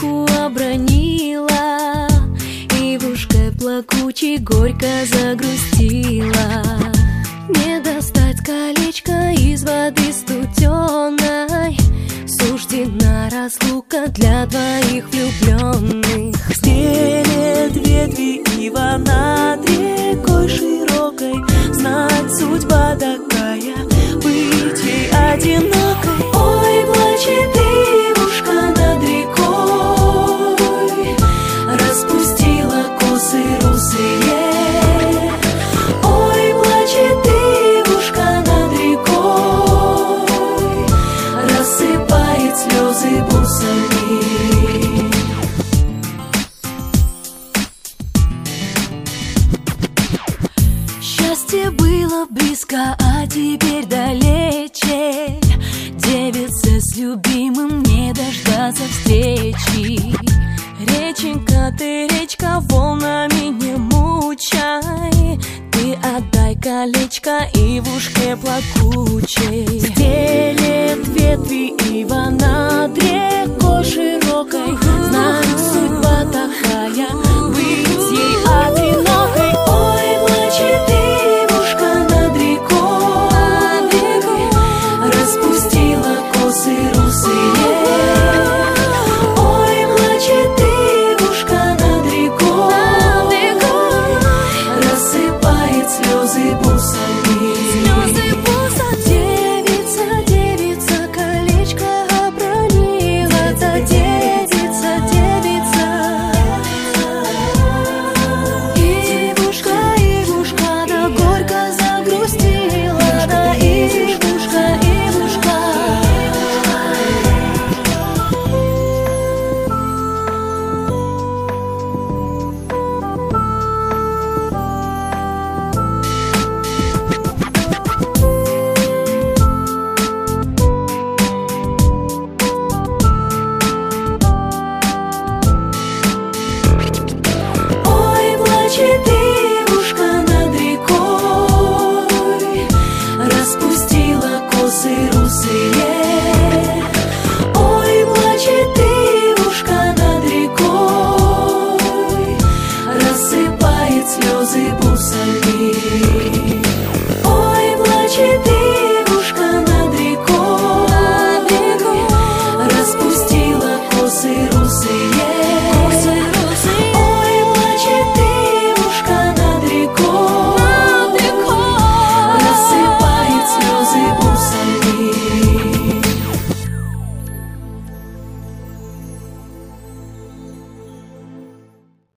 девушку обронила, и в ушке плакучей горько загрустила. Не достать колечко из воды студеной, суждена разлука для двоих влюбленных. Стелет ветви ива над рекой широкой, знать судьба такая, быть ей одинокой. Ой, плачет ивушка над рекой, распустила косы русые. Ой, плачет ивушка над рекой, рассыпает слезы бусами. Счастье было близко, а теперь далече. Девице с любимым не дождаться встречи. Реченька ты, речка, волнами не мучай, ты отдай колечко ивушке плакучей. Стелет ветви ива над рекой широкой, знать судьба такая, быть ей одинокой. Ой, плачет